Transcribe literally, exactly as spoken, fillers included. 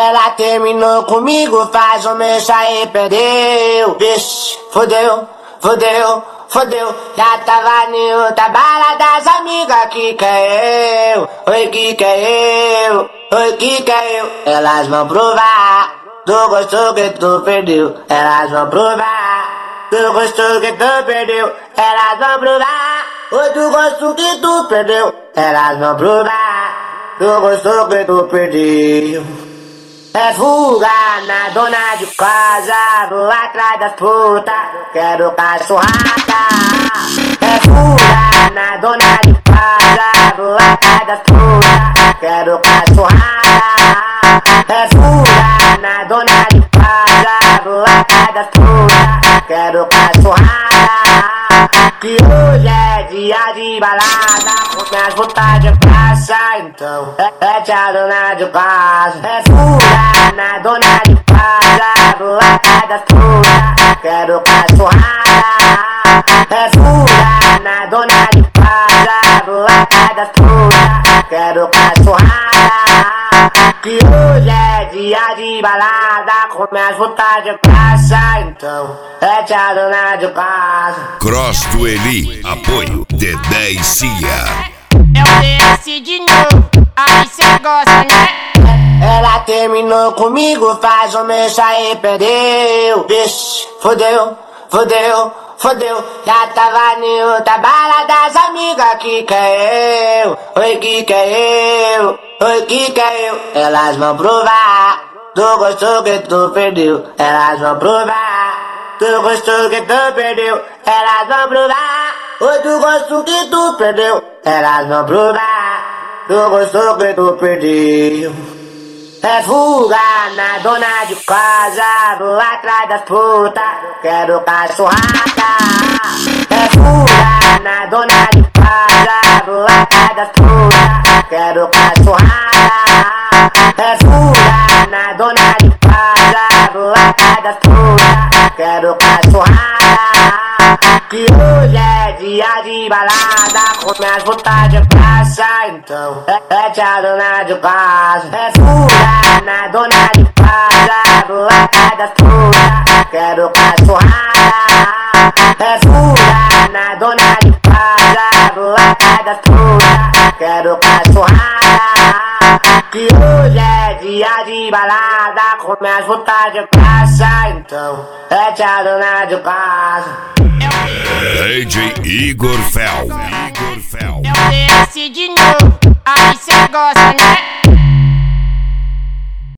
Ela terminou comigo, faz um mês aí, perdeu. Vixe, fodeu, fodeu, fodeu. Já tava em outra bala das amigas, que que é eu? Oi, que que é eu? Oi, que que é eu? Elas vão provar do gosto que tu perdeu. Elas vão provar do gosto que tu perdeu. Elas vão provar o do gosto que tu perdeu. Elas vão provar do gosto que tu perdeu. É fuga na dona de casa, vou atrás das putas, quero cachorrada. É fuga na dona de casa, vou atrás das putas, quero cachorrada. É fuga na dona de casa, vou atrás das putas, quero cachorrada. Que hoje é dia de balada, com minhas vontades de praça, então é, é tia dona de casa. É fuga na dona de casa, vou atrás das putas, quero cachorrada. É fuga na dona de casa, vou atrás das putas, quero cachorrada. Que hoje é dia de balada, com minhas vontades de praça, então é tia dona de casa. Cross do Eli, apoio D dez Cia. Eu desci de novo, aí cê gosta, né? Ela terminou comigo, faz um mês aí, perdeu. Vixe, fodeu, fodeu, fodeu. Já tava em outra bala das amigas, que que é eu? Oi, que que é eu? Oi, que que é eu? Elas vão provar do gosto que tu perdeu. Elas vão provar do gosto que tu perdeu. Elas vão provar o do gosto que tu perdeu. Elas vão provar do gosto que tu perdeu. É fuga na dona de casa, vou atrás das putas, quero cachorrada. É fuga na dona de casa, vou atrás das putas, quero cachorrada. É fuga na dona de casa, vou atrás das putas, quero cachorrada. Que hoje é dia de balada, com minhas vontades de praça, então é, é tia dona de casa. É fuga na dona de casa, vou atrás das putas, quero cachorrada. É fuga na dona de casa, vou atrás das putas, quero cachorrada. Que hoje é dia de balada, com minhas vontades de praça, então é tia dona de casa. D J Igor Fel. Igor Fel. Eu desci de novo, aí cê gosta, né?